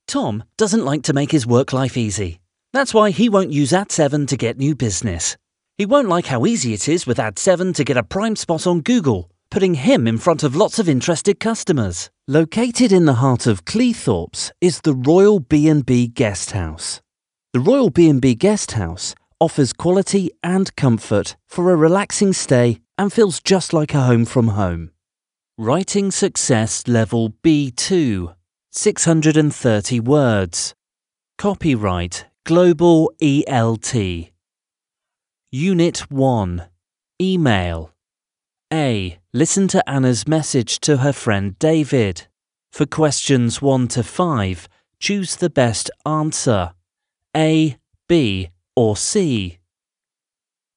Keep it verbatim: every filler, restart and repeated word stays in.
Tom doesn't like to make his work life easy. That's why he won't use Ad seven to get new business. He won't like how easy it is with Ad seven to get a prime spot on Google, putting him in front of lots of interested customers. Located in the heart of Cleethorpes is the Royal B and B Guesthouse. The Royal B and B Guesthouse offers quality and comfort for a relaxing stay and feels just like a home from home. Writing Success Level B two, six hundred thirty words. Copyright Global E L T. Unit one. Email. A. Listen to Anna's message to her friend David. For questions one to five, choose the best answer. A, B, or C.